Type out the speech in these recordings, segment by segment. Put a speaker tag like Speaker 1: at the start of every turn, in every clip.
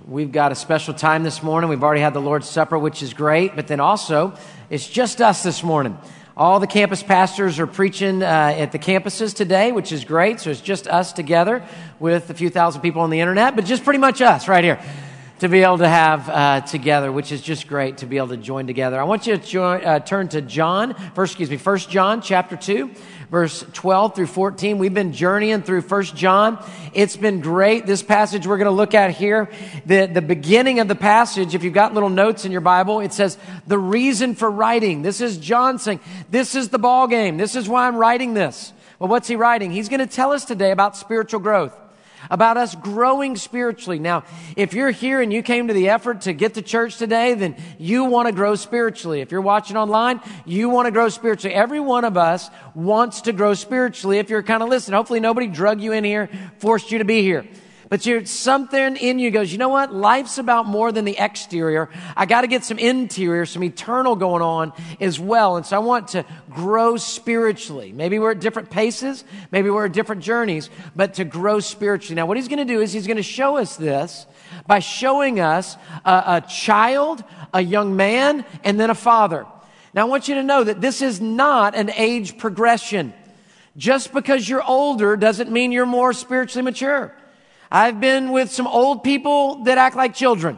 Speaker 1: We've got a special time this morning. We've already had the Lord's Supper, which is great, but then also it's just us this morning. All the campus pastors are preaching at the campuses today, which is great. So it's just us together with a few thousand people on the internet, but just pretty much us right here to be able to have together, which is just great to be able to join together. I want you to turn to First John chapter 2. Verse 12 through 14. We've been journeying through 1 John. It's been great. This passage we're going to look at here, the beginning of the passage, if you've got little notes in your Bible, it says, the reason for writing. This is John saying, this is the ball game. This is why I'm writing this. Well, what's he writing? He's going to tell us today about spiritual growth, about us growing spiritually. Now, if you're here and you came to the effort to get to church today, then you want to grow spiritually. If you're watching online, you want to grow spiritually. Every one of us wants to grow spiritually. If you're kind of listening, hopefully nobody drug you in here, forced you to be here. But something in you goes, you know what? Life's about more than the exterior. I got to get some interior, some eternal going on as well. And so I want to grow spiritually. Maybe we're at different paces. Maybe we're at different journeys, but to grow spiritually. Now, what he's going to do is he's going to show us this by showing us a child, a young man, and then a father. Now, I want you to know that this is not an age progression. Just because you're older doesn't mean you're more spiritually mature. I've been with some old people that act like children.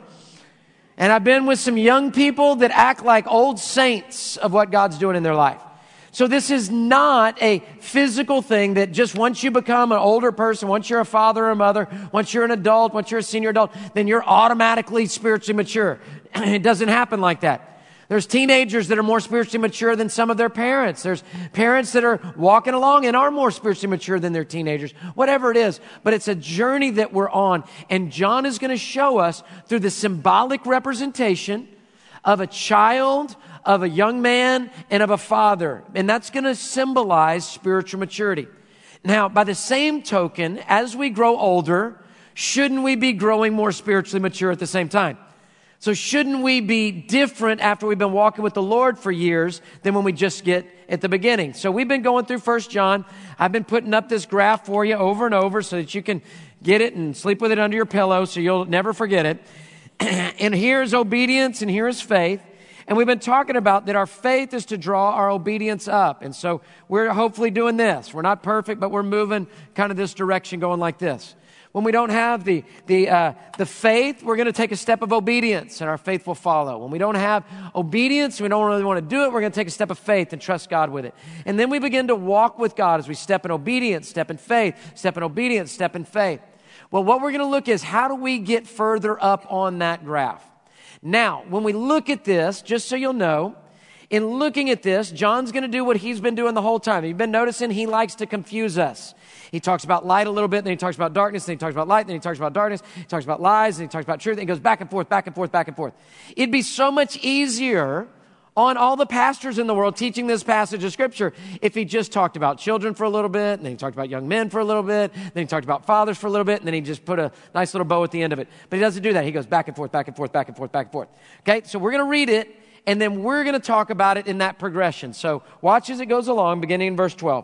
Speaker 1: And I've been with some young people that act like old saints of what God's doing in their life. So this is not a physical thing that just once you become an older person, once you're a father or a mother, once you're an adult, once you're a senior adult, then you're automatically spiritually mature. It doesn't happen like that. There's teenagers that are more spiritually mature than some of their parents. There's parents that are walking along and are more spiritually mature than their teenagers. Whatever it is. But it's a journey that we're on. And John is going to show us through the symbolic representation of a child, of a young man, and of a father. And that's going to symbolize spiritual maturity. Now, by the same token, as we grow older, shouldn't we be growing more spiritually mature at the same time? So shouldn't we be different after we've been walking with the Lord for years than when we just get at the beginning? So we've been going through 1 John. I've been putting up this graph for you over and over so that you can get it and sleep with it under your pillow so you'll never forget it. And here's obedience and here's faith. And we've been talking about that our faith is to draw our obedience up. And so we're hopefully doing this. We're not perfect, but we're moving kind of this direction going like this. When we don't have the faith, we're going to take a step of obedience and our faith will follow. When we don't have obedience, we don't really want to do it, we're going to take a step of faith and trust God with it. And then we begin to walk with God as we step in obedience, step in faith, step in obedience, step in faith. Well, what we're going to look is how do we get further up on that graph? Now, when we look at this, just so you'll know, in looking at this, John's going to do what he's been doing the whole time. You've been noticing he likes to confuse us. He talks about light a little bit, then he talks about darkness, then he talks about light, then he talks about darkness, he talks about lies, then he talks about truth, and he goes back and forth, back and forth, back and forth. It'd be so much easier on all the pastors in the world teaching this passage of Scripture if he just talked about children for a little bit, and then he talked about young men for a little bit, then he talked about fathers for a little bit, and then he just put a nice little bow at the end of it. But he doesn't do that. He goes back and forth, back and forth, back and forth, back and forth. Okay, so we're going to read it, and then we're going to talk about it in that progression. So watch as it goes along, beginning in verse 12.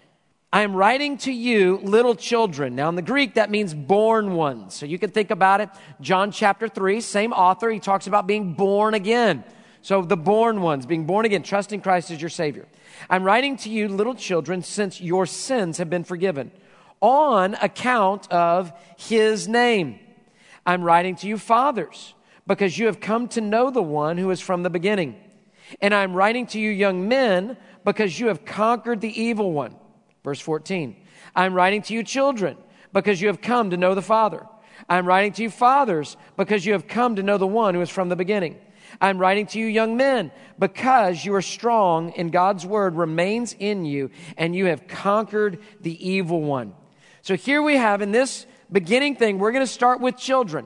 Speaker 1: I am writing to you, little children. Now, in the Greek, that means born ones. So you can think about it. John chapter 3, same author. He talks about being born again. So the born ones, being born again, trusting Christ as your Savior. I'm writing to you, little children, since your sins have been forgiven on account of His name. I'm writing to you, fathers, because you have come to know the one who is from the beginning. And I'm writing to you, young men, because you have conquered the evil one. Verse 14, I'm writing to you, children, because you have come to know the Father. I'm writing to you, fathers, because you have come to know the one who is from the beginning. I'm writing to you, young men, because you are strong and God's word remains in you and you have conquered the evil one. So here we have in this beginning thing, we're going to start with children.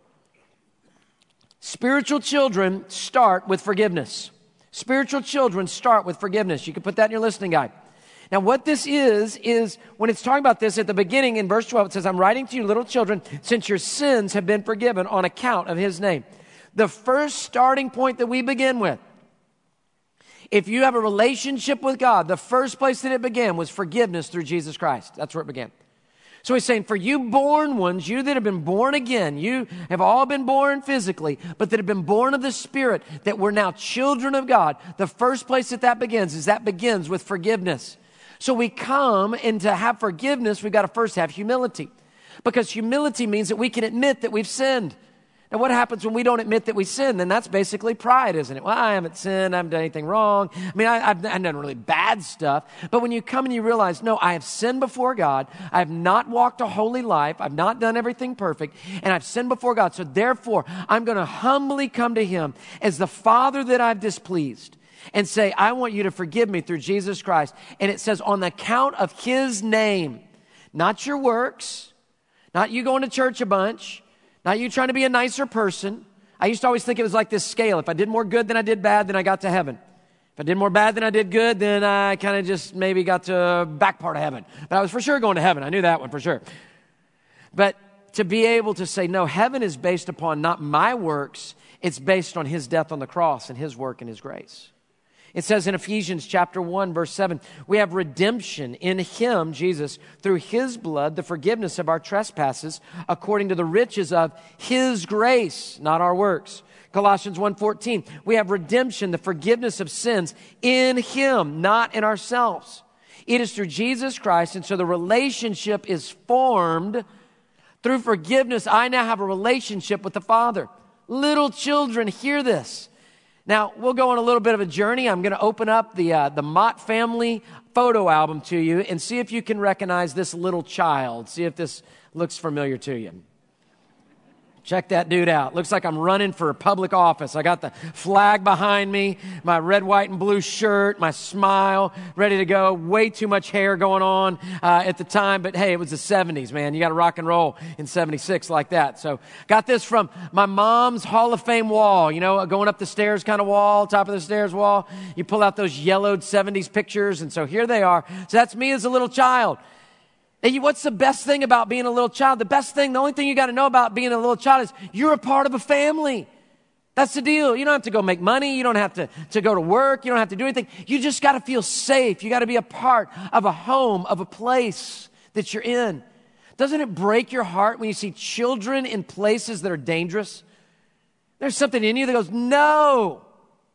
Speaker 1: Spiritual children start with forgiveness. Spiritual children start with forgiveness. You can put that in your listening guide. Now, what this is when it's talking about this at the beginning in verse 12, it says, I'm writing to you, little children, since your sins have been forgiven on account of His name. The first starting point that we begin with, if you have a relationship with God, the first place that it began was forgiveness through Jesus Christ. That's where it began. So he's saying, for you born ones, you that have been born again, you have all been born physically, but that have been born of the Spirit, that we're now children of God. The first place that begins with forgiveness. So we come, and to have forgiveness, we've got to first have humility. Because humility means that we can admit that we've sinned. Now, what happens when we don't admit that we sin? Then that's basically pride, isn't it? Well, I haven't sinned. I haven't done anything wrong. I mean, I've done really bad stuff. But when you come and you realize, no, I have sinned before God. I have not walked a holy life. I've not done everything perfect. And I've sinned before God. So therefore, I'm going to humbly come to Him as the Father that I've displeased and say, I want you to forgive me through Jesus Christ. And it says, on the count of His name, not your works, not you going to church a bunch, not you trying to be a nicer person. I used to always think it was like this scale. If I did more good than I did bad, then I got to heaven. If I did more bad than I did good, then I kind of just maybe got to back part of heaven. But I was for sure going to heaven. I knew that one for sure. But to be able to say, no, heaven is based upon not my works. It's based on His death on the cross and His work and His grace. It says in Ephesians chapter 1, verse 7, we have redemption in Him, Jesus, through His blood, the forgiveness of our trespasses, according to the riches of His grace, not our works. Colossians 1:14, we have redemption, the forgiveness of sins in Him, not in ourselves. It is through Jesus Christ, and so the relationship is formed. Through forgiveness, I now have a relationship with the Father. Little children, hear this. Now, we'll go on a little bit of a journey. I'm going to open up the Mott family photo album to you and see if you can recognize this little child. See if this looks familiar to you. Check that dude out. Looks like I'm running for public office. I got the flag behind me, my red, white, and blue shirt, my smile, ready to go. Way too much hair going on at the time, but hey, it was the 70s, man. You got to rock and roll in 76 like that. So got this from my mom's Hall of Fame wall, you know, going up the stairs kind of wall, top of the stairs wall. You pull out those yellowed 70s pictures, and so here they are. So that's me as a little child. And what's the best thing about being a little child? The only thing you got to know about being a little child is you're a part of a family. That's the deal. You don't have to go make money. You don't have to go to work. You don't have to do anything. You just got to feel safe. You got to be a part of a home, of a place that you're in. Doesn't it break your heart when you see children in places that are dangerous? There's something in you that goes, no.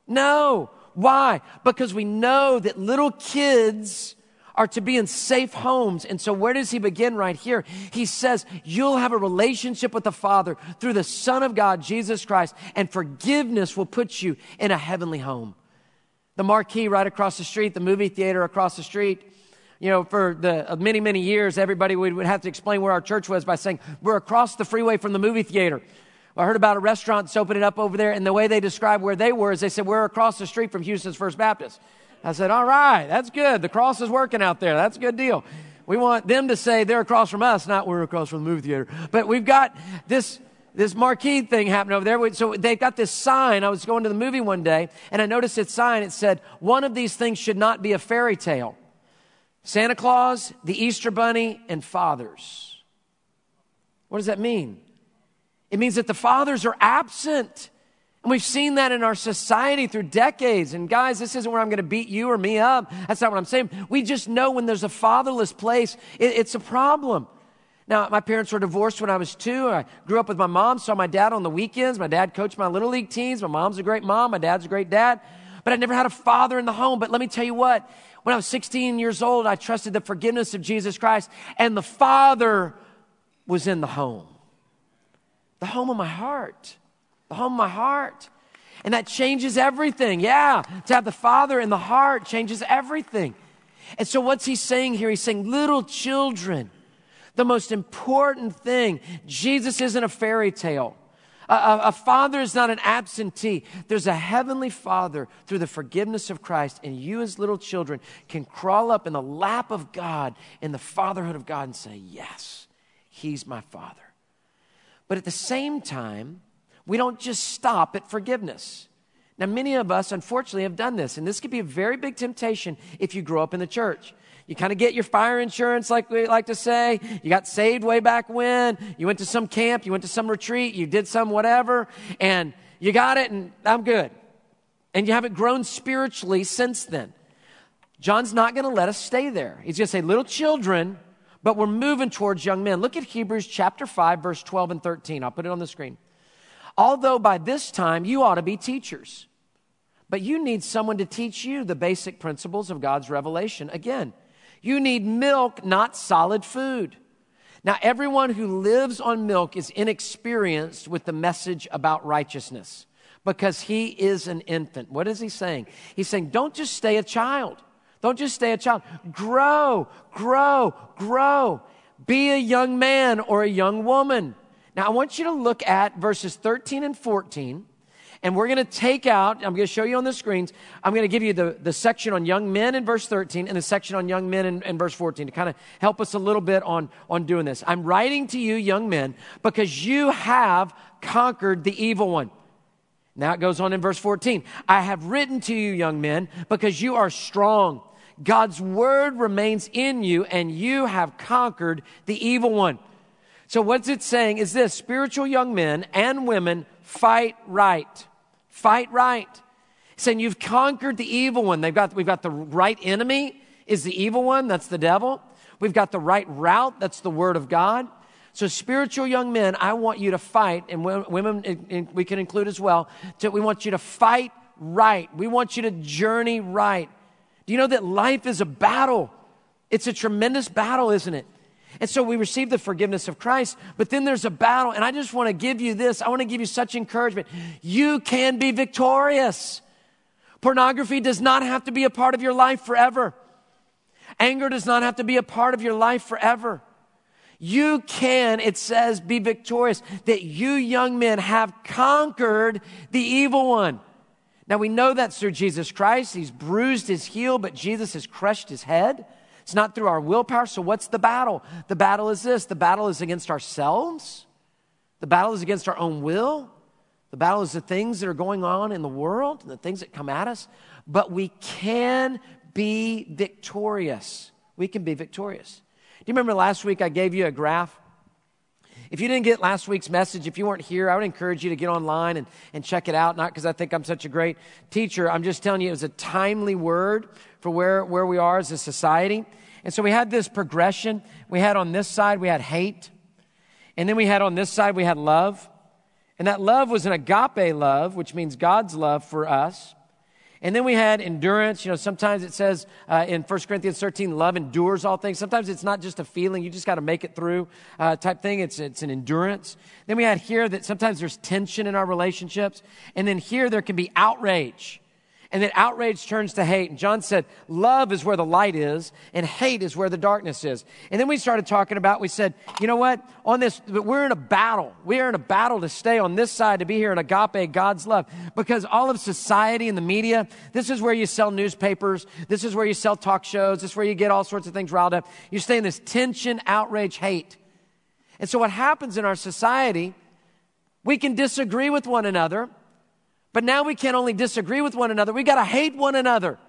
Speaker 1: Why? Because we know that little kids are to be in safe homes. And so where does he begin right here? He says, you'll have a relationship with the Father through the Son of God, Jesus Christ, and forgiveness will put you in a heavenly home. The marquee right across the street, the movie theater across the street, you know, for the many, many years, everybody would have to explain where our church was by saying, we're across the freeway from the movie theater. I heard about a restaurant that's opening up over there, and the way they described where they were is they said, we're across the street from Houston's First Baptist. I said, all right, that's good. The cross is working out there. That's a good deal. We want them to say they're across from us, not we're across from the movie theater. But we've got this marquee thing happening over there. So they've got this sign. I was going to the movie one day, and I noticed this sign. It said, one of these things should not be a fairy tale. Santa Claus, the Easter Bunny, and fathers. What does that mean? It means that the fathers are absent. And we've seen that in our society through decades. And guys, this isn't where I'm going to beat you or me up. That's not what I'm saying. We just know when there's a fatherless place, it's a problem. Now, my parents were divorced when I was 2. I grew up with my mom, saw my dad on the weekends. My dad coached my little league teams. My mom's a great mom. My dad's a great dad. But I never had a father in the home. But let me tell you what, when I was 16 years old, I trusted the forgiveness of Jesus Christ. And the Father was in the home. The home of my heart. The home of my heart. And that changes everything. Yeah, to have the Father in the heart changes everything. And so what's he saying here? He's saying, little children, the most important thing, Jesus isn't a fairy tale. A father is not an absentee. There's a heavenly Father through the forgiveness of Christ, and you as little children can crawl up in the lap of God, in the fatherhood of God, and say, yes, He's my Father. But at the same time, we don't just stop at forgiveness. Now, many of us, unfortunately, have done this, and this could be a very big temptation if you grow up in the church. You kind of get your fire insurance, like we like to say. You got saved way back when. You went to some camp. You went to some retreat. You did some whatever, and you got it, and I'm good. And you haven't grown spiritually since then. John's not going to let us stay there. He's going to say, little children, but we're moving towards young men. Look at Hebrews chapter 5, verse 12 and 13. I'll put it on the screen. Although by this time you ought to be teachers, but you need someone to teach you the basic principles of God's revelation. Again, you need milk, not solid food. Now, everyone who lives on milk is inexperienced with the message about righteousness because he is an infant. What is he saying? He's saying, don't just stay a child. Don't just stay a child. Grow, grow, grow. Be a young man or a young woman. Now, I want you to look at verses 13 and 14. And we're going to take out, I'm going to show you on the screens, I'm going to give you the section on young men in verse 13 and the section on young men in verse 14 to kind of help us a little bit on doing this. I'm writing to you, young men, because you have conquered the evil one. Now it goes on in verse 14. I have written to you, young men, because you are strong. God's word remains in you, and you have conquered the evil one. So what's it saying is this: spiritual young men and women, fight right. Fight right. It's saying you've conquered the evil one. We've got the right enemy is the evil one. That's the devil. We've got the right route. That's the word of God. So spiritual young men, I want you to fight, and women we can include as well. We want you to fight right. We want you to journey right. Do you know that life is a battle? It's a tremendous battle, isn't it? And so we receive the forgiveness of Christ, but then there's a battle. And I just want to give you this. I want to give you such encouragement. You can be victorious. Pornography does not have to be a part of your life forever. Anger does not have to be a part of your life forever. You can, it says, be victorious. That you young men have conquered the evil one. Now we know that's through Jesus Christ. He's bruised his heel, but Jesus has crushed his head. It's not through our willpower. So what's the battle? The battle is this. The battle is against ourselves. The battle is against our own will. The battle is the things that are going on in the world and the things that come at us. But we can be victorious. We can be victorious. Do you remember last week I gave you a graph? If you didn't get last week's message, if you weren't here, I would encourage you to get online and check it out. Not because I think I'm such a great teacher. I'm just telling you it was a timely word for where we are as a society. And so we had this progression. We had on this side, we had hate. And then we had on this side, we had love. And that love was an agape love, which means God's love for us. And then we had endurance. You know, sometimes it says in 1 Corinthians 13, love endures all things. Sometimes it's not just a feeling. You just got to make it through type thing. It's an endurance. Then we had here that sometimes there's tension in our relationships. And then here there can be outrage. And then outrage turns to hate. And John said, love is where the light is, and hate is where the darkness is. And then we started talking about, we said, you know what? On this, we're in a battle. We are in a battle to stay on this side, to be here in agape, God's love. Because all of society and the media, this is where you sell newspapers. This is where you sell talk shows. This is where you get all sorts of things riled up. You stay in this tension, outrage, hate. And so what happens in our society, we can disagree with one another. But now we can't only disagree with one another, we got to hate one another.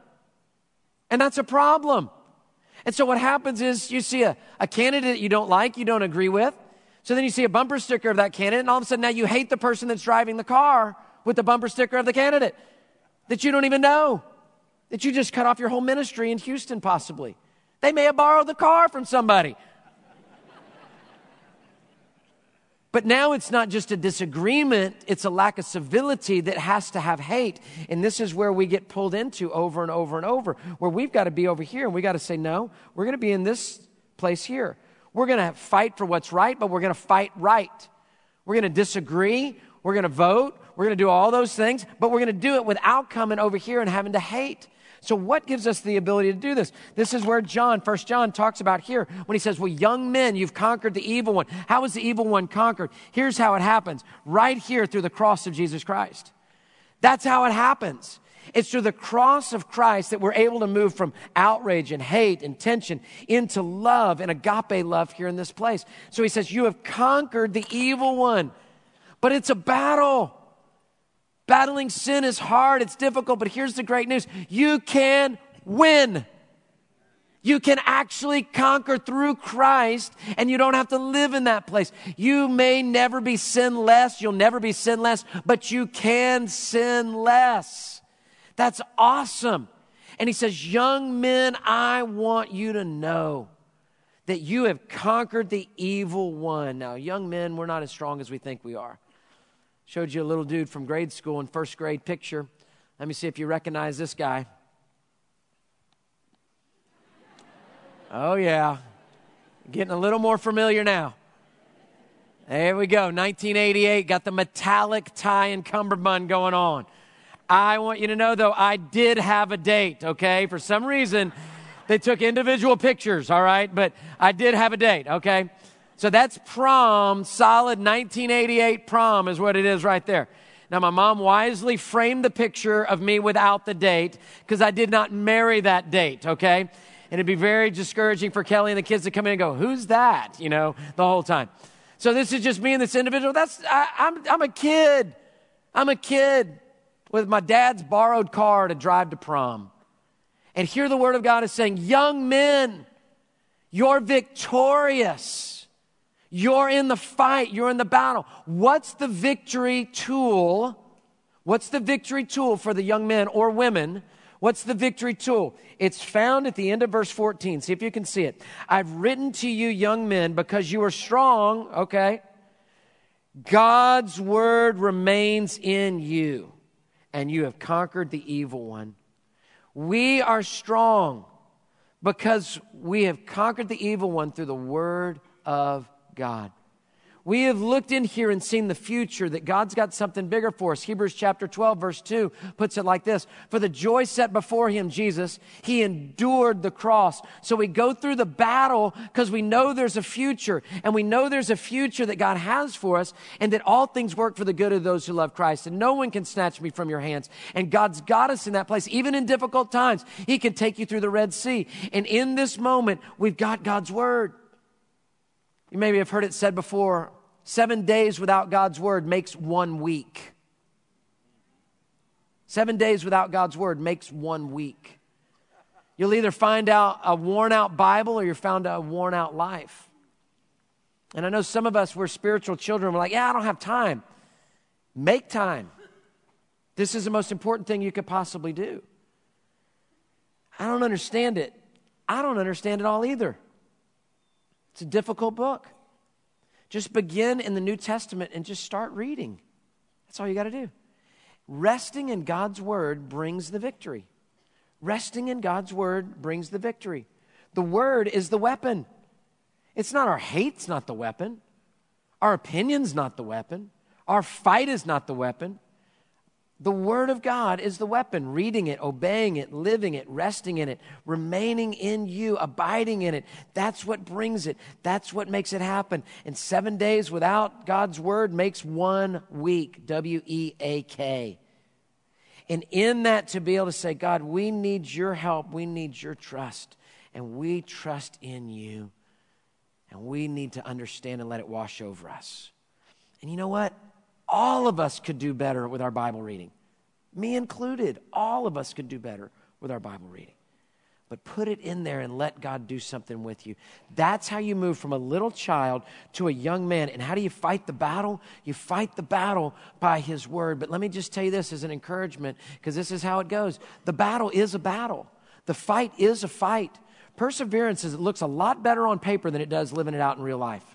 Speaker 1: And that's a problem. And so what happens is you see a candidate you don't like, you don't agree with. So then you see a bumper sticker of that candidate, and all of a sudden now you hate the person that's driving the car with the bumper sticker of the candidate that you don't even know, that you just cut off your whole ministry in Houston possibly. They may have borrowed the car from somebody. But now it's not just a disagreement, it's a lack of civility that has to have hate. And this is where we get pulled into over and over and over, where we've got to be over here and we got to say, no, we're going to be in this place here. We're going to fight for what's right, but we're going to fight right. We're going to disagree, we're going to vote, we're going to do all those things, but we're going to do it without coming over here and having to hate. So what gives us the ability to do this? This is where 1 John talks about here when he says, well, young men, you've conquered the evil one. How is the evil one conquered? Here's how it happens. Right here through the cross of Jesus Christ. That's how it happens. It's through the cross of Christ that we're able to move from outrage and hate and tension into love and agape love here in this place. So he says, you have conquered the evil one. But it's a battle. Battling sin is hard, it's difficult, but here's the great news. You can win. You can actually conquer through Christ, and you don't have to live in that place. You may never be sinless, you'll never be sinless, but you can sin less. That's awesome. And he says, young men, I want you to know that you have conquered the evil one. Now, young men, we're not as strong as we think we are. Showed you a little dude from grade school in first grade picture. Let me see if you recognize this guy. Oh, yeah. Getting a little more familiar now. There we go. 1988, got the metallic tie and cummerbund going on. I want you to know, though, I did have a date, okay? For some reason, they took individual pictures, all right? But I did have a date, okay? So that's prom, solid 1988 prom is what it is right there. Now, my mom wisely framed the picture of me without the date because I did not marry that date, okay? And it'd be very discouraging for Kelly and the kids to come in and go, who's that? You know, the whole time. So this is just me and this individual. I'm a kid. I'm a kid with my dad's borrowed car to drive to prom. And here the Word of God is saying, young men, you're victorious. You're in the fight. You're in the battle. What's the victory tool? What's the victory tool for the young men or women? What's the victory tool? It's found at the end of verse 14. See if you can see it. I've written to you, young men, because you are strong, okay? God's word remains in you, and you have conquered the evil one. We are strong because we have conquered the evil one through the word of God. We have looked in here and seen the future, that God's got something bigger for us. Hebrews chapter 12, verse 2 puts it like this. For the joy set before him, Jesus, he endured the cross. So we go through the battle because we know there's a future. And we know there's a future that God has for us, and that all things work for the good of those who love Christ. And no one can snatch me from your hands. And God's got us in that place. Even in difficult times, he can take you through the Red Sea. And in this moment, we've got God's word. You maybe have heard it said before, 7 days without God's word makes 1 week. 7 days without God's word makes 1 week. You'll either find out a worn out Bible or you'll find a worn out life. And I know some of us, we're spiritual children. We're like, yeah, I don't have time. Make time. This is the most important thing you could possibly do. I don't understand it. I don't understand it all either. It's a difficult book. Just begin in the New Testament and just start reading. That's all you got to do. Resting in God's word brings the victory. Resting in God's word brings the victory. The word is the weapon. It's not our hate's not the weapon. Our opinion's not the weapon. Our fight is not the weapon. The word of God is the weapon. Reading it, obeying it, living it, resting in it, remaining in you, abiding in it. That's what brings it. That's what makes it happen. And 7 days without God's word makes 1 week, W-E-A-K. And in that, to be able to say, God, we need your help. We need your trust. And we trust in you. And we need to understand and let it wash over us. And you know what? All of us could do better with our Bible reading. Me included. All of us could do better with our Bible reading. But put it in there and let God do something with you. That's how you move from a little child to a young man. And how do you fight the battle? You fight the battle by his word. But let me just tell you this as an encouragement, because this is how it goes. The battle is a battle. The fight is a fight. Perseverance is, it looks a lot better on paper than it does living it out in real life.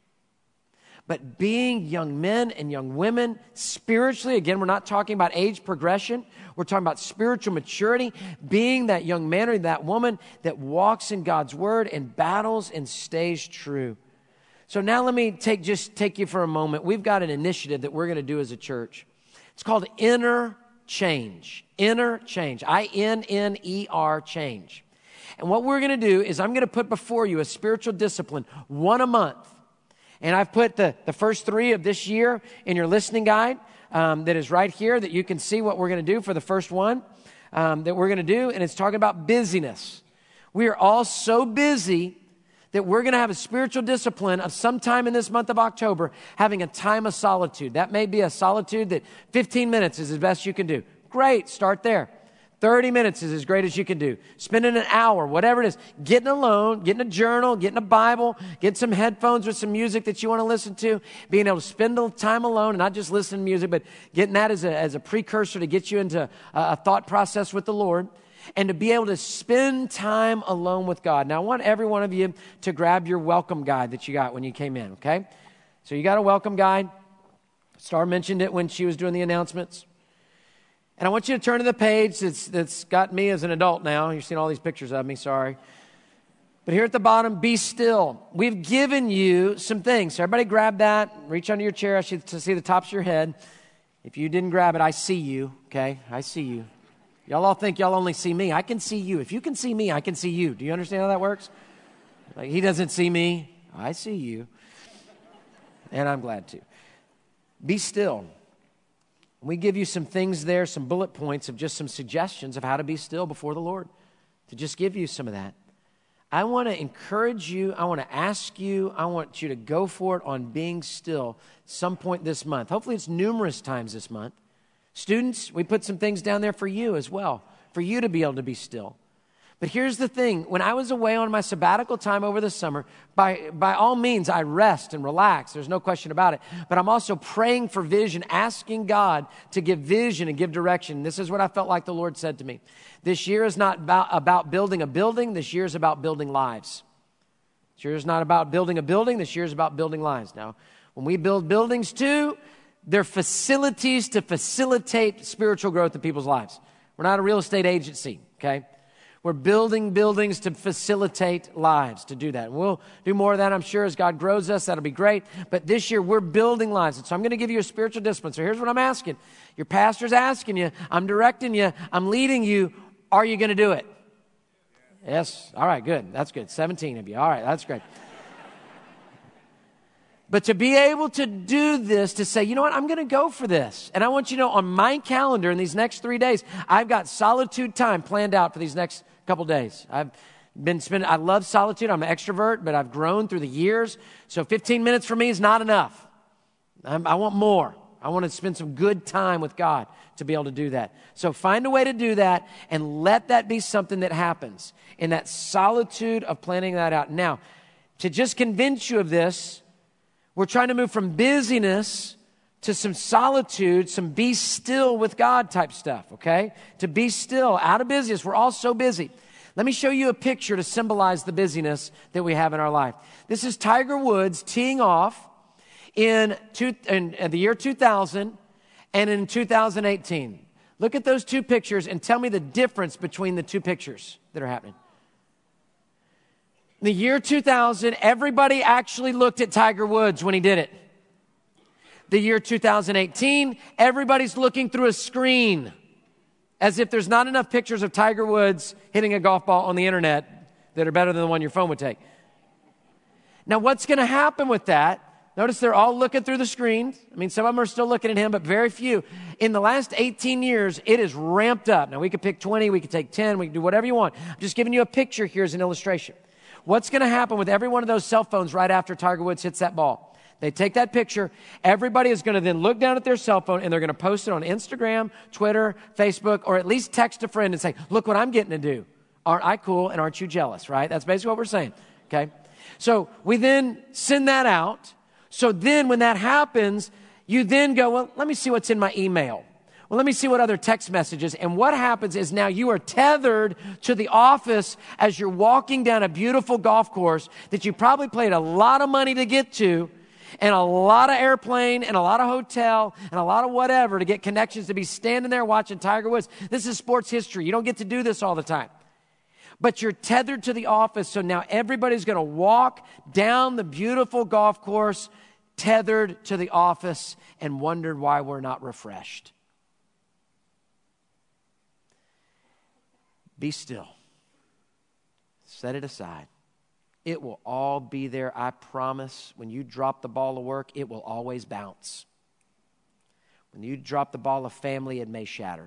Speaker 1: But being young men and young women spiritually, again, we're not talking about age progression. We're talking about spiritual maturity. Being that young man or that woman that walks in God's word and battles and stays true. So now let me take you for a moment. We've got an initiative that we're going to do as a church. It's called Inner Change. Inner Change. I-N-N-E-R change. And what we're going to do is I'm going to put before you a spiritual discipline, 1 a month. And I've put the first 3 of this year in your listening guide that is right here, that you can see what we're going to do for the first one that we're going to do. And it's talking about busyness. We are all so busy that we're going to have a spiritual discipline of sometime in this month of October, having a time of solitude. That may be a solitude that 15 minutes is the best you can do. Great, start there. 30 minutes is as great as you can do. Spending an hour, whatever it is. Getting alone, getting a journal, getting a Bible, getting some headphones with some music that you want to listen to. Being able to spend the time alone and not just listen to music, but getting that as a precursor to get you into a thought process with the Lord. and to be able to spend time alone with God. Now, I want every one of you to grab your welcome guide that you got when you came in, okay? So you got a welcome guide. Star mentioned it when she was doing the announcements. And I want you to turn to the page that's got me as an adult now. You've seen all these pictures of me, sorry. But here at the bottom, be still. We've given you some things. So everybody grab that. Reach under your chair. I should see the tops of your head. If you didn't grab it, I see you, okay? I see you. Y'all all think y'all only see me. I can see you. If you can see me, I can see you. Do you understand how that works? Like, he doesn't see me. I see you. And I'm glad to. Be still. We give you some things there, some bullet points of just some suggestions of how to be still before the Lord. To just give you some of that. I want to encourage you. I want to ask you. I want you to go for it on being still some point this month. Hopefully it's numerous times this month. Students, we put some things down there for you as well, for you to be able to be still. But here's the thing. When I was away on my sabbatical time over the summer, by all means, I rest and relax. There's no question about it. But I'm also praying for vision, asking God to give vision and give direction. This is what I felt like the Lord said to me. This year is not about building a building. This year is about building lives. This year is not about building a building. This year is about building lives. Now, when we build buildings too, they're facilities to facilitate spiritual growth in people's lives. We're not a real estate agency, okay? We're building buildings to facilitate lives, to do that. And we'll do more of that, I'm sure, as God grows us. That'll be great. But this year, we're building lives. And so I'm going to give you a spiritual discipline. So here's what I'm asking. Your pastor's asking you. I'm directing you. I'm leading you. Are you going to do it? Yes. All right, good. That's good. 17 of you. All right, that's great. But to be able to do this, to say, you know what, I'm going to go for this. And I want you to know on my calendar in these next 3 days, I've got solitude time planned out for these next couple days. I love solitude. I'm an extrovert, but I've grown through the years. So 15 minutes for me is not enough. I want more. I want to spend some good time with God to be able to do that. So find a way to do that and let that be something that happens in that solitude of planning that out. Now, to just convince you of this, we're trying to move from busyness to some solitude, some be still with God type stuff, okay? To be still, out of busyness. We're all so busy. Let me show you a picture to symbolize the busyness that we have in our life. This is Tiger Woods teeing off in the year 2000 and in 2018. Look at those two pictures and tell me the difference between the two pictures that are happening. In the year 2000, everybody actually looked at Tiger Woods when he did it. The year 2018, everybody's looking through a screen as if there's not enough pictures of Tiger Woods hitting a golf ball on the internet that are better than the one your phone would take. Now, what's going to happen with that? Notice they're all looking through the screens. I mean, some of them are still looking at him, but very few. In the last 18 years, it is ramped up. Now, we could pick 20, we could take 10, we could do whatever you want. I'm just giving you a picture here as an illustration. What's going to happen with every one of those cell phones right after Tiger Woods hits that ball? They take that picture. Everybody is going to then look down at their cell phone and they're going to post it on Instagram, Twitter, Facebook, or at least text a friend and say, look what I'm getting to do. Aren't I cool and aren't you jealous, right? That's basically what we're saying, okay? So we then send that out. So then when that happens, you then go, well, let me see what's in my email. Well, let me see what other text messages. And what happens is now you are tethered to the office as you're walking down a beautiful golf course that you probably paid a lot of money to get to, and a lot of airplane and a lot of hotel and a lot of whatever to get connections to be standing there watching Tiger Woods. This is sports history. You don't get to do this all the time. But you're tethered to the office, so now everybody's going to walk down the beautiful golf course tethered to the office and wonder why we're not refreshed. Be still. Set it aside. It will all be there, I promise. When you drop the ball of work, it will always bounce. When you drop the ball of family, it may shatter.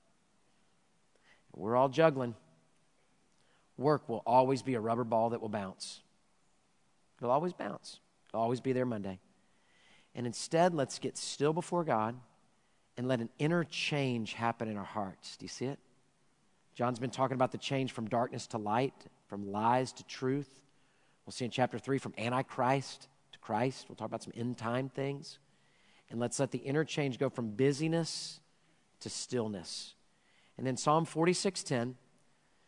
Speaker 1: We're all juggling. Work will always be a rubber ball that will bounce. It'll always bounce. It'll always be there Monday. And instead, let's get still before God and let an inner change happen in our hearts. Do you see it? John's been talking about the change from darkness to light, from lies to truth. We'll see in chapter 3 from Antichrist to Christ. We'll talk about some end time things. And let's let the interchange go from busyness to stillness. And then Psalm 46:10,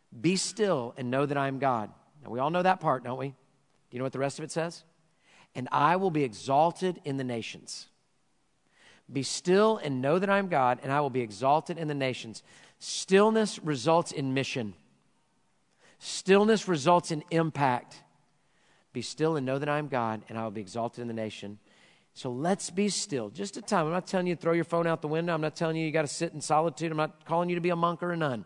Speaker 1: Be still and know that I am God. Now, we all know that part, don't we? Do you know what the rest of it says? And I will be exalted in the nations. Be still and know that I am God, and I will be exalted in the nations. Stillness results in mission. Stillness results in impact. Be still and know that I am God, and I will be exalted in the nation. So let's be still. Just a time. I'm not telling you to throw your phone out the window. I'm not telling you got to sit in solitude. I'm not calling you to be a monk or a nun.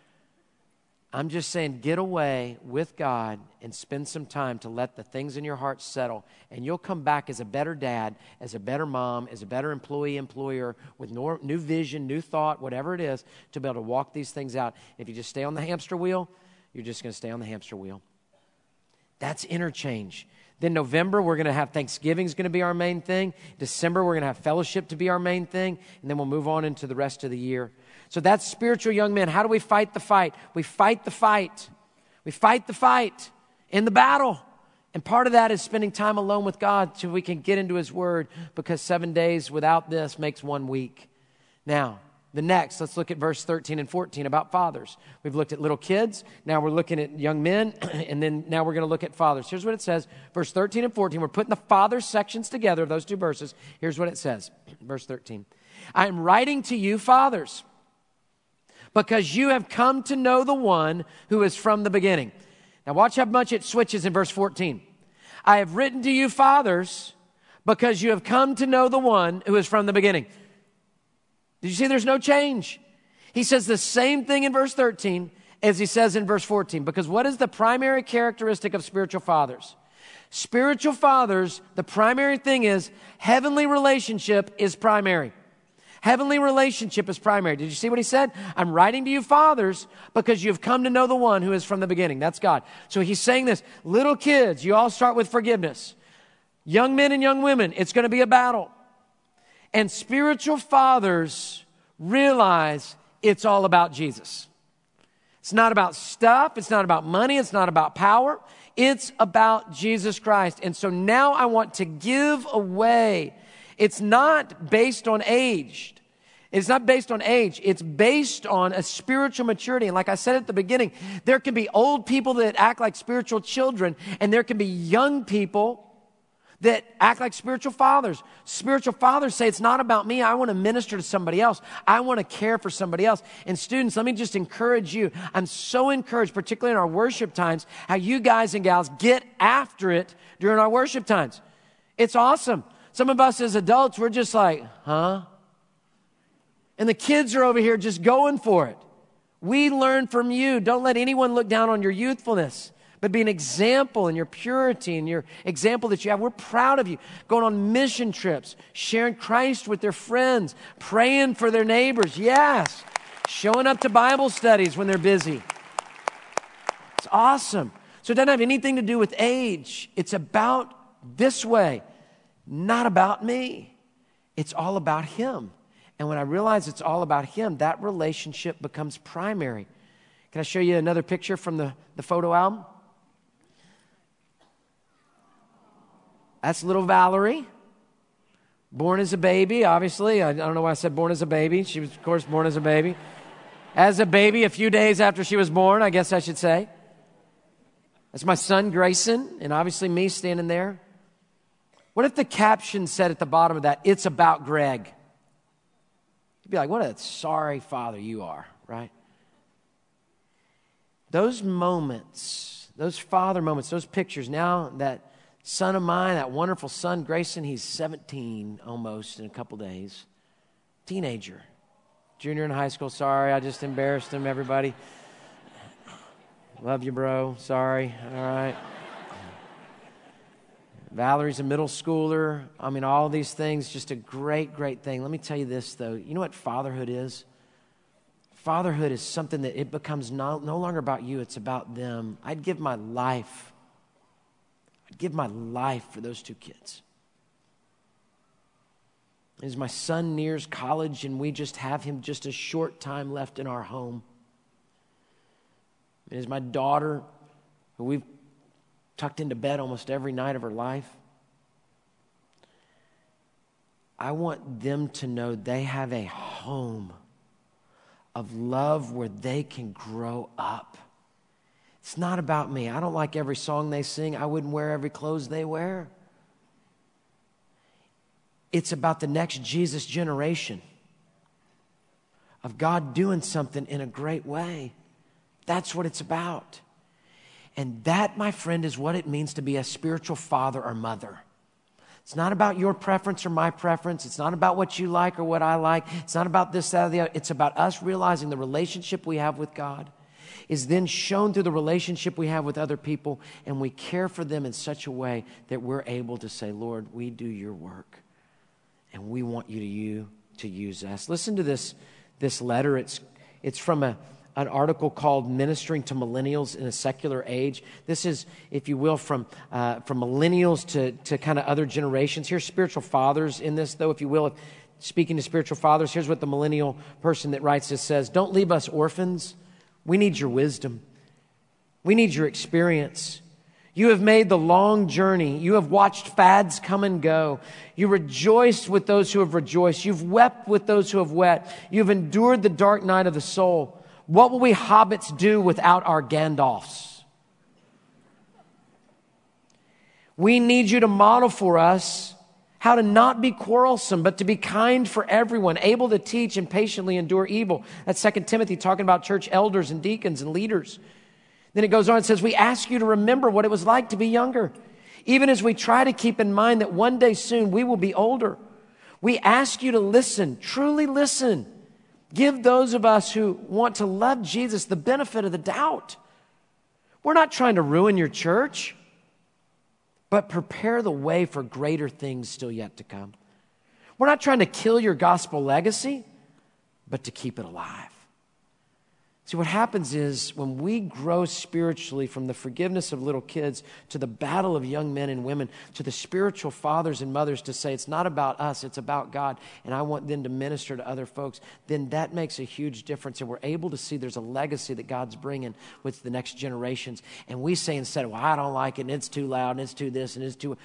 Speaker 1: I'm just saying get away with God and spend some time to let the things in your heart settle. And you'll come back as a better dad, as a better mom, as a better employee, employer, with new vision, new thought, whatever it is, to be able to walk these things out. If you just stay on the hamster wheel, you're just going to stay on the hamster wheel. That's interchange. Then November, we're going to have Thanksgiving is going to be our main thing. December, we're going to have fellowship to be our main thing. And then we'll move on into the rest of the year. So that's spiritual young men. How do we fight the fight? We fight the fight. We fight the fight in the battle. And part of that is spending time alone with God so we can get into His Word, because 7 days without this makes 1 week. Now, let's look at verse 13 and 14 about fathers. We've looked at little kids. Now we're looking at young men. And then now we're going to look at fathers. Here's what it says. Verse 13 and 14. We're putting the father sections together of those two verses. Here's what it says. Verse 13. I am writing to you, fathers, because you have come to know the one who is from the beginning. Now watch how much it switches in verse 14. I have written to you, fathers, because you have come to know the one who is from the beginning. Did you see there's no change? He says the same thing in verse 13 as he says in verse 14. Because what is the primary characteristic of spiritual fathers? Spiritual fathers, the primary thing is heavenly relationship is primary. Heavenly relationship is primary. Did you see what he said? I'm writing to you, fathers, because you've come to know the one who is from the beginning. That's God. So he's saying this. Little kids, you all start with forgiveness. Young men and young women, it's going to be a battle. And spiritual fathers realize it's all about Jesus. It's not about stuff. It's not about money. It's not about power. It's about Jesus Christ. And so now I want to give away. It's not based on age. It's not based on age. It's based on a spiritual maturity. And like I said at the beginning, there can be old people that act like spiritual children, and there can be young people that act like spiritual fathers. Spiritual fathers say, it's not about me. I want to minister to somebody else. I want to care for somebody else. And students, let me just encourage you. I'm so encouraged, particularly in our worship times, how you guys and gals get after it during our worship times. It's awesome. Some of us as adults, we're just like, huh? And the kids are over here just going for it. We learn from you. Don't let anyone look down on your youthfulness, but be an example in your purity and your example that you have. We're proud of you. Going on mission trips, sharing Christ with their friends, praying for their neighbors. Yes. Showing up to Bible studies when they're busy. It's awesome. So it doesn't have anything to do with age. It's about this way, not about me. It's all about Him. And when I realize it's all about Him, that relationship becomes primary. Can I show you another picture from the photo album? That's little Valerie, born as a baby, obviously. I don't know why I said born as a baby. She was, of course, born as a baby. As a baby, a few days after she was born, I guess I should say. That's my son, Grayson, and obviously me standing there. What if the caption said at the bottom of that, it's about Greg? You'd be like, what a sorry father you are, right? Those moments, those father moments, those pictures, now that son of mine, that wonderful son, Grayson, he's 17 almost in a couple days. Teenager. Junior in high school. Sorry, I just embarrassed him, everybody. Love you, bro. Sorry. All right. Valerie's a middle schooler. I mean, all these things, just a great, great thing. Let me tell you this, though. You know what fatherhood is? Fatherhood is something that it becomes no longer about you. It's about them. I'd give my life. I'd give my life for those two kids. As my son nears college and we just have him just a short time left in our home. And as my daughter, who we've tucked into bed almost every night of her life, I want them to know they have a home of love where they can grow up It's not about me. I don't like every song they sing. I wouldn't wear every clothes they wear. It's about the next Jesus generation of God doing something in a great way. That's what it's about. And that, my friend, is what it means to be a spiritual father or mother. It's not about your preference or my preference. It's not about what you like or what I like. It's not about this, that, or the other. It's about us realizing the relationship we have with God is then shown through the relationship we have with other people, and we care for them in such a way that we're able to say, Lord, we do your work, and we want you to use us. Listen to this letter. It's from an article called Ministering to Millennials in a Secular Age. This is, if you will, from millennials to kind of other generations. Here's spiritual fathers in this, though, if you will. Speaking to spiritual fathers, here's what the millennial person that writes this says. Don't leave us orphans. We need your wisdom. We need your experience. You have made the long journey. You have watched fads come and go. You rejoiced with those who have rejoiced. You've wept with those who have wept. You've endured the dark night of the soul. What will we hobbits do without our Gandalfs? We need you to model for us how to not be quarrelsome, but to be kind for everyone, able to teach and patiently endure evil. That's 2 Timothy talking about church elders and deacons and leaders. Then it goes on and says, we ask you to remember what it was like to be younger, even as we try to keep in mind that one day soon we will be older. We ask you to listen, truly listen. Give those of us who want to love Jesus the benefit of the doubt. We're not trying to ruin your church, but prepare the way for greater things still yet to come. We're not trying to kill your gospel legacy, but to keep it alive. See, what happens is when we grow spiritually from the forgiveness of little kids to the battle of young men and women to the spiritual fathers and mothers to say it's not about us, it's about God, and I want them to minister to other folks, then that makes a huge difference, and we're able to see there's a legacy that God's bringing with the next generations. And we say instead of, well, I don't like it, and it's too loud, and it's too this, and it's too...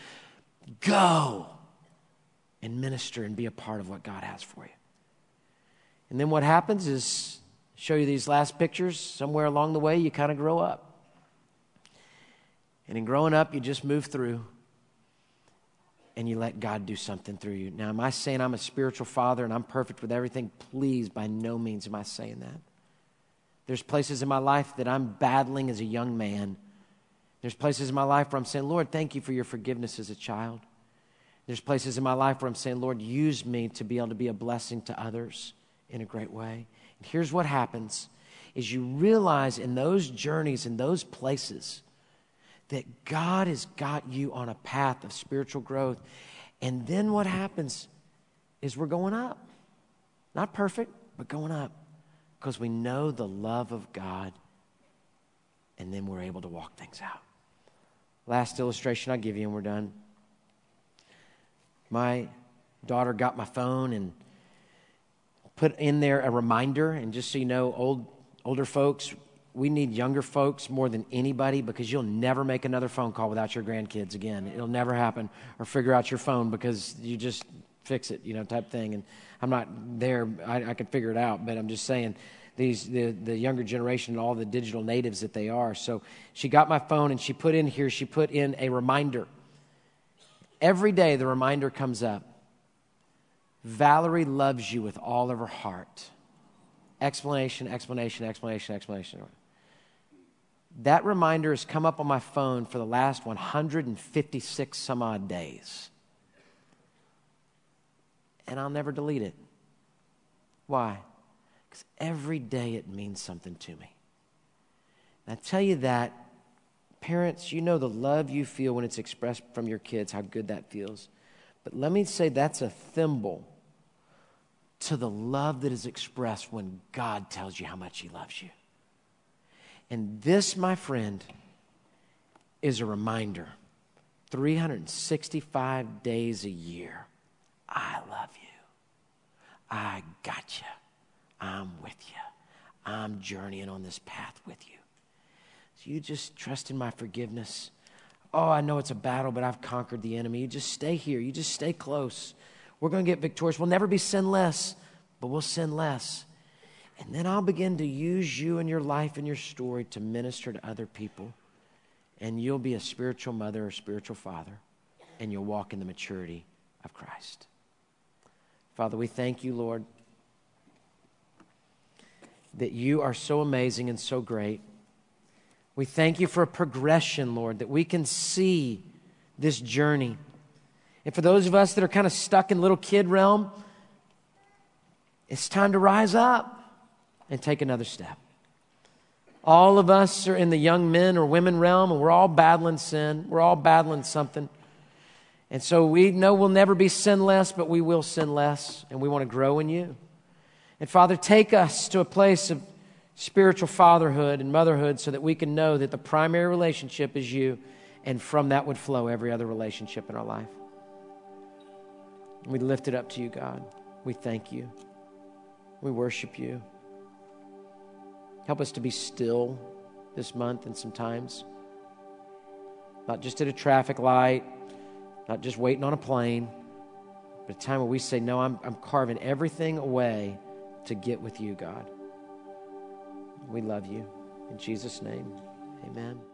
Speaker 1: Go and minister and be a part of what God has for you. And then what happens is... show you these last pictures. Somewhere along the way, you kind of grow up. And in growing up, you just move through and you let God do something through you. Now, am I saying I'm a spiritual father and I'm perfect with everything? Please, by no means am I saying that. There's places in my life that I'm battling as a young man. There's places in my life where I'm saying, Lord, thank you for your forgiveness as a child. There's places in my life where I'm saying, Lord, use me to be able to be a blessing to others in a great way. Here's what happens is you realize in those journeys, in those places, that God has got you on a path of spiritual growth. And then what happens is we're going up. Not perfect, but going up. Because we know the love of God. And then we're able to walk things out. Last illustration I'll give you and we're done. My daughter got my phone and put in there a reminder, and just so you know, older folks, we need younger folks more than anybody because you'll never make another phone call without your grandkids again. It'll never happen. Or figure out your phone because you just fix it, type thing. And I'm not there. I can figure it out, but I'm just saying the younger generation and all the digital natives that they are. So she got my phone and she put in a reminder. Every day the reminder comes up. Valerie loves you with all of her heart. Explanation, explanation, explanation, explanation. That reminder has come up on my phone for the last 156 some odd days. And I'll never delete it. Why? Because every day it means something to me. And I tell you that, parents, you know the love you feel when it's expressed from your kids, how good that feels. But let me say that's a thimble to the love that is expressed when God tells you how much He loves you. And this, my friend, is a reminder. 365 days a year, I love you. I got you. I'm with you. I'm journeying on this path with you. So you just trust in my forgiveness. Oh, I know it's a battle, but I've conquered the enemy. You just stay here. You just stay close. We're going to get victorious. We'll never be sinless, but we'll sin less. And then I'll begin to use you and your life and your story to minister to other people. And you'll be a spiritual mother or spiritual father. And you'll walk in the maturity of Christ. Father, we thank you, Lord, that you are so amazing and so great. We thank you for a progression, Lord, that we can see this journey. And for those of us that are kind of stuck in little kid realm, it's time to rise up and take another step. All of us are in the young men or women realm, and we're all battling sin. We're all battling something. And so we know we'll never be sinless, but we will sin less, and we want to grow in you. And Father, take us to a place of spiritual fatherhood and motherhood so that we can know that the primary relationship is you, and from that would flow every other relationship in our life. We lift it up to you, God. We thank you. We worship you. Help us to be still this month and sometimes. Not just at a traffic light, not just waiting on a plane, but a time where we say, no, I'm carving everything away to get with you, God. We love you. In Jesus' name, amen.